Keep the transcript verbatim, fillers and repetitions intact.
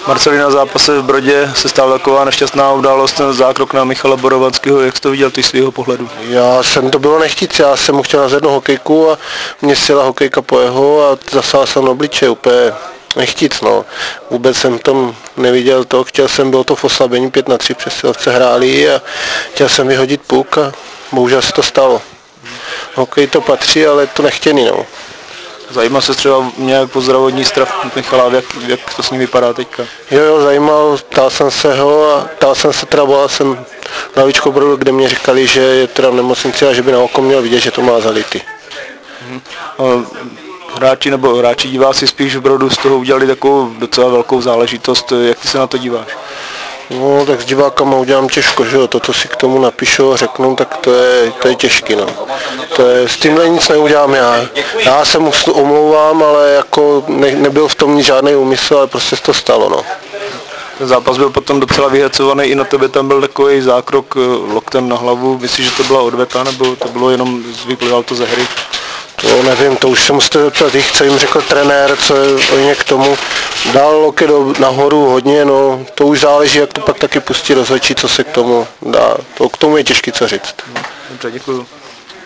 Marceli, na zápase v Brodě se stala taková nešťastná událost, ten zákrok na Michala Borovanského. Jak jsi to viděl ty z svého pohledu? Já jsem to bylo nechtíc, já jsem mu chtěl nazvednout hokejku a mě sjela hokejka po jeho a zasál jsem na obličej, úplně nechtíc, no. Vůbec jsem tam neviděl to, chtěl jsem, bylo to v oslabení pět na tři, přesilovce hráli a chtěl jsem vyhodit puk a bohužel se to stalo. Hokej to patří, ale je to nechtěný, no. Zajímá se třeba nějak po zdravotní stav Michala, jak, jak to s ním vypadá teďka? Jo, jo, zajímal, ptal jsem se ho a ptal jsem se, teda volal jsem na lavičku Brodu, kde mě říkali, že je teda v nemocnici a že by na oko měl vidět, že to má zalitý. Hmm. Hráči nebo hráči diváci spíš v Brodu z toho udělali takovou docela velkou záležitost. Jak ty se na to díváš? No, tak s divákama udělám těžko, že jo, to, co si k tomu napíšu a řeknu, tak to je, to je těžký, no. To je, s tímhle nic neudělám já. Já se mu omlouvám, ale jako ne, nebyl v tom nic žádný úmysl, ale prostě se to stalo, no. Ten zápas byl potom docela vyhecovaný, i na tebe tam byl takový zákrok loktem na hlavu. Myslíš, že to byla odveta, nebo to bylo jenom, vyplýval to ze hry? To nevím, to už se musíte zeptat jich, co jim řekl trenér, co je oni k tomu. Dal loket nahoru hodně, no to už záleží, jak to pak taky pustí rozhodčí, co se k tomu dá. To k tomu je těžké co říct. Dobře, děkuju.